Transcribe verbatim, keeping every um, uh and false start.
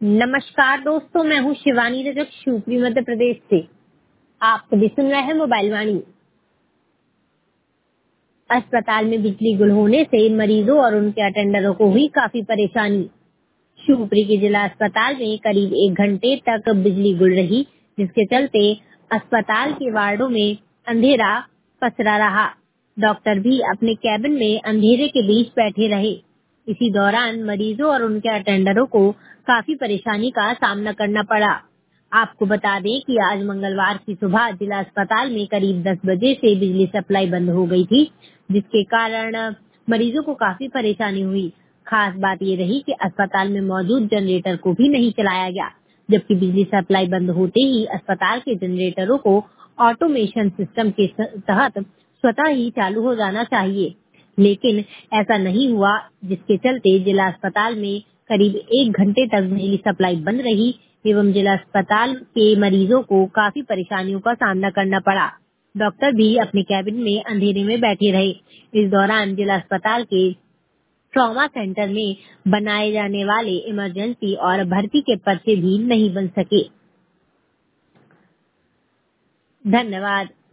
नमस्कार दोस्तों, मैं हूँ शिवानी रजक, शिवपुरी मध्य प्रदेश से। आप सभी सुन रहे हैं मोबाइल वाणी। अस्पताल में बिजली गुल होने से मरीजों और उनके अटेंडरों को हुई काफी परेशानी। शिवपुरी के जिला अस्पताल में करीब एक घंटे तक बिजली गुल रही, जिसके चलते अस्पताल के वार्डों में अंधेरा पसरा रहा। डॉक्टर भी अपने कैबिन में अंधेरे के बीच बैठे रहे। इसी दौरान मरीजों और उनके अटेंडरों को काफी परेशानी का सामना करना पड़ा। आपको बता दें कि आज मंगलवार की सुबह जिला अस्पताल में करीब दस बजे से बिजली सप्लाई बंद हो गई थी, जिसके कारण मरीजों को काफी परेशानी हुई। खास बात ये रही कि अस्पताल में मौजूद जनरेटर को भी नहीं चलाया गया, जबकि बिजली सप्लाई बंद होते ही अस्पताल के जनरेटरों को ऑटोमेशन सिस्टम के तहत स्वतः ही चालू हो जाना चाहिए, लेकिन ऐसा नहीं हुआ, जिसके चलते जिला अस्पताल में करीब एक घंटे तक बिजली सप्लाई बंद रही एवं जिला अस्पताल के मरीजों को काफी परेशानियों का सामना करना पड़ा। डॉक्टर भी अपने कैबिन में अंधेरे में बैठे रहे। इस दौरान जिला अस्पताल के ट्रॉमा सेंटर में बनाए जाने वाले इमरजेंसी और भर्ती के पर्चे भी नहीं बन सके। धन्यवाद।